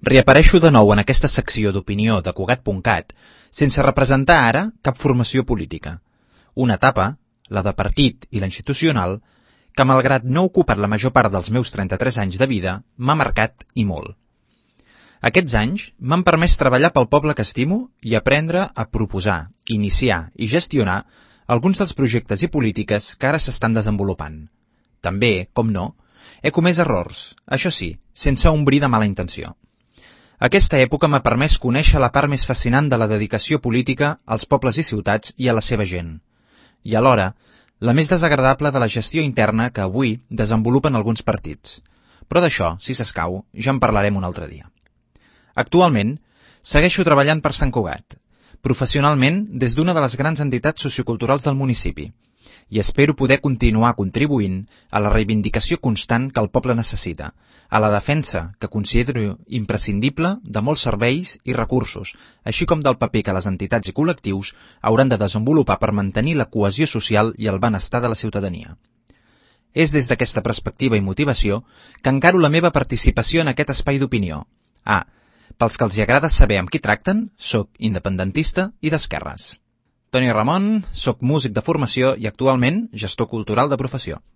Reapareixo de nou en aquesta secció d'opinió de Cugat.cat sense representar ara cap formació política. Una etapa, la de partit i la institucional, que malgrat no ha ocupat la major part dels meus 33 anys de vida, m'ha marcat i molt. Aquests anys m'han permès treballar pel poble que estimo i aprendre a proposar, iniciar i gestionar alguns dels projectes i polítiques que ara s'estan desenvolupant. També, com no, he comès errors, això sí, sense ombrir de mala intenció. Aquesta època m'ha permès conèixer la part més fascinant de la dedicació política als pobles i ciutats i a la seva gent, i alhora la més desagradable de la gestió interna que avui desenvolupen alguns partits. Però d'això, si s'escau, ja en parlarem un altre dia. Actualment, segueixo treballant per Sant Cugat, professionalment des d'una de les grans entitats socioculturals del municipi, i espero poder continuar contribuint a la reivindicació constant que el poble necessita, a la defensa que considero imprescindible de molts serveis i recursos, així com del paper que les entitats i col·lectius hauran de desenvolupar per mantenir la cohesió social i el benestar de la ciutadania. És des d'aquesta perspectiva i motivació que encaro la meva participació en aquest espai d'opinió. Pels que els agrada saber amb qui tracten, soc independentista i d'esquerres. Toni Ramon, soc músic de formació i actualment gestor cultural de professió.